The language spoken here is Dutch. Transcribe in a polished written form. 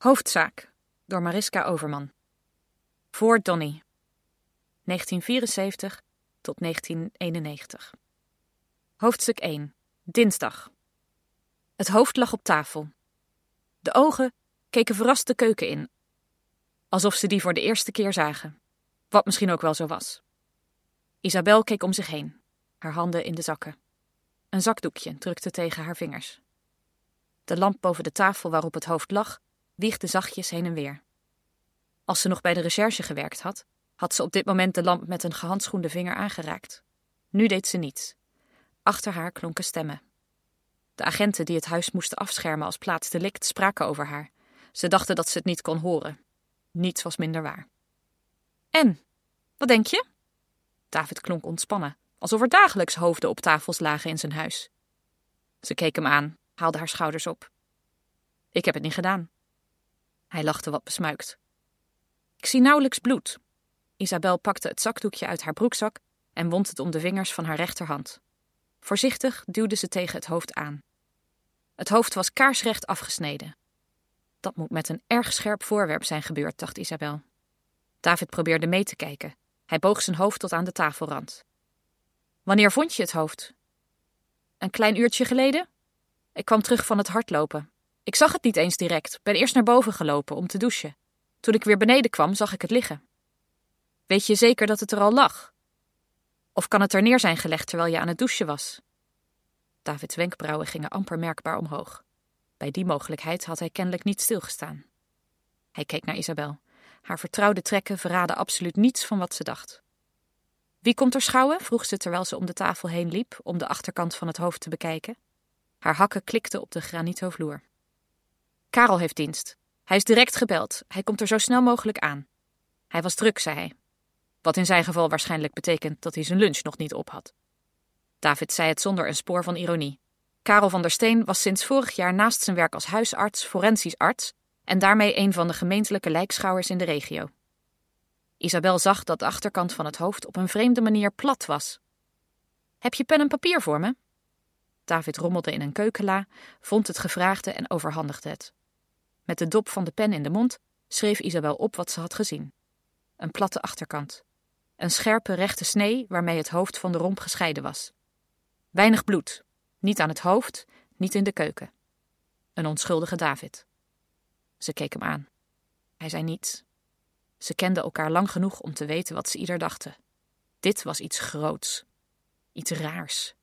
Hoofdzaak, door Mariska Overman. Voor Donnie. 1974 tot 1991. Hoofdstuk 1. Dinsdag. Het hoofd lag op tafel. De ogen keken verrast de keuken in. Alsof ze die voor de eerste keer zagen. Wat misschien ook wel zo was. Isabel keek om zich heen. Haar handen in de zakken. Een zakdoekje drukte tegen haar vingers. De lamp boven de tafel waarop het hoofd lag, wiegde zachtjes heen en weer. Als ze nog bij de recherche gewerkt had, had ze op dit moment de lamp met een gehandschoende vinger aangeraakt. Nu deed ze niets. Achter haar klonken stemmen. De agenten die het huis moesten afschermen als plaatsdelict spraken over haar. Ze dachten dat ze het niet kon horen. Niets was minder waar. En, wat denk je? David klonk ontspannen, alsof er dagelijks hoofden op tafels lagen in zijn huis. Ze keek hem aan, haalde haar schouders op. Ik heb het niet gedaan. Hij lachte wat besmuikt. Ik zie nauwelijks bloed. Isabel pakte het zakdoekje uit haar broekzak en wond het om de vingers van haar rechterhand. Voorzichtig duwde ze tegen het hoofd aan. Het hoofd was kaarsrecht afgesneden. Dat moet met een erg scherp voorwerp zijn gebeurd, dacht Isabel. David probeerde mee te kijken. Hij boog zijn hoofd tot aan de tafelrand. Wanneer vond je het hoofd? Een klein uurtje geleden? Ik kwam terug van het hardlopen. Ik zag het niet eens direct, ben eerst naar boven gelopen om te douchen. Toen ik weer beneden kwam, zag ik het liggen. Weet je zeker dat het er al lag? Of kan het er neer zijn gelegd terwijl je aan het douchen was? Davids wenkbrauwen gingen amper merkbaar omhoog. Bij die mogelijkheid had hij kennelijk niet stilgestaan. Hij keek naar Isabel. Haar vertrouwde trekken verraadden absoluut niets van wat ze dacht. Wie komt er schouwen? Vroeg ze terwijl ze om de tafel heen liep om de achterkant van het hoofd te bekijken. Haar hakken klikten op de granito-vloer. Karel heeft dienst. Hij is direct gebeld. Hij komt er zo snel mogelijk aan. Hij was druk, zei hij. Wat in zijn geval waarschijnlijk betekent dat hij zijn lunch nog niet op had. David zei het zonder een spoor van ironie. Karel van der Steen was sinds vorig jaar naast zijn werk als huisarts, forensisch arts en daarmee een van de gemeentelijke lijkschouwers in de regio. Isabel zag dat de achterkant van het hoofd op een vreemde manier plat was. Heb je pen en papier voor me? David rommelde in een keukenla, vond het gevraagde en overhandigde het. Met de dop van de pen in de mond schreef Isabel op wat ze had gezien. Een platte achterkant. Een scherpe rechte snee waarmee het hoofd van de romp gescheiden was. Weinig bloed. Niet aan het hoofd, niet in de keuken. Een onschuldige David. Ze keek hem aan. Hij zei niets. Ze kenden elkaar lang genoeg om te weten wat ze ieder dachten. Dit was iets groots. Iets raars.